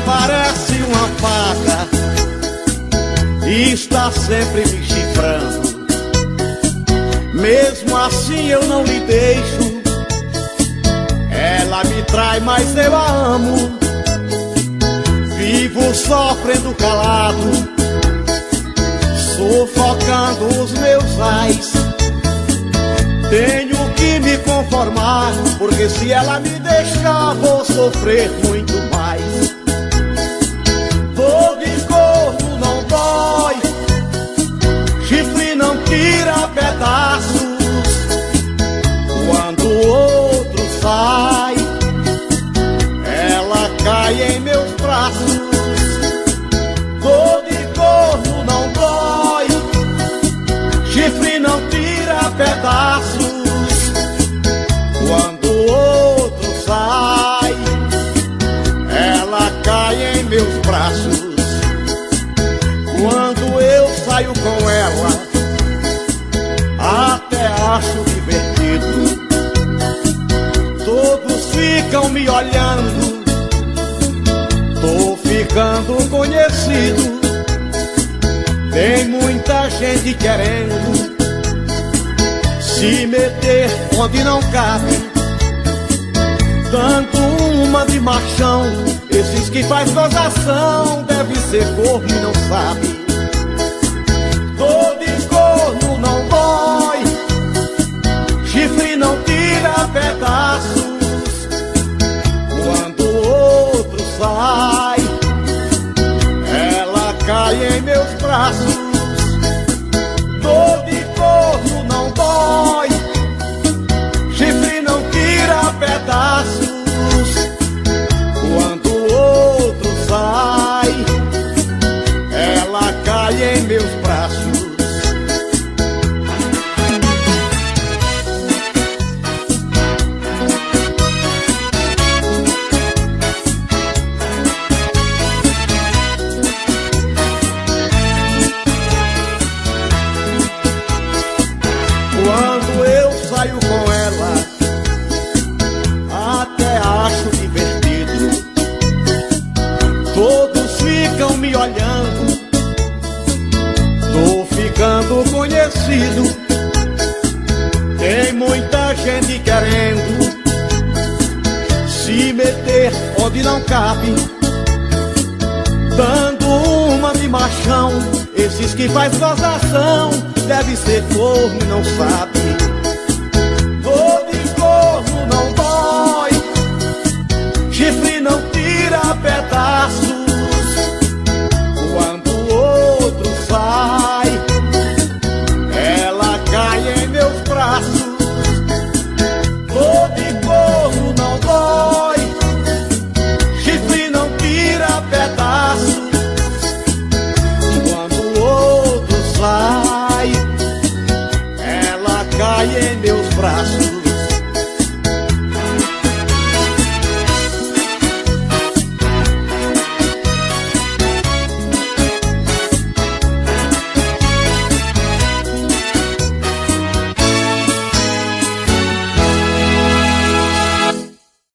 parece uma faca e está sempre me chifrando. Mesmo assim eu não lhe deixo. Ela me trai, mas eu a amo. Vivo sofrendo calado, sufocando os meus ais. Tenho que me conformar, porque se ela me deixar vou sofrer muito mais. Dor de corno não dói, chifre não tira pedaços. Quando o outro sai, ela cai em meus braços. Dor de corno não dói, chifre não tira pedaços. Quando o outro sai, ela cai em meus braços. Quando eu saio com ela, até acho divertido. Todos ficam me olhando, tô ficando conhecido. Tem muita gente querendo se meter onde não cabe, dando uma de machão. Esses que faz gozação deve ser corno e não sabe. Dor de corno não dói, chifre não tira pedaços. Quando o outro sai, ela cai em meus braços. Dor de corno não dói, chifre não tira pedaços. Quando o outro sai, ela cai em meus braços. Quando eu saio com ela, até acho divertido. Todos ficam me olhando, tô ficando conhecido. Tem muita gente querendo se meter onde não cabe, dando uma de machão. Esses que faz gozação deve ser corno e não sabe.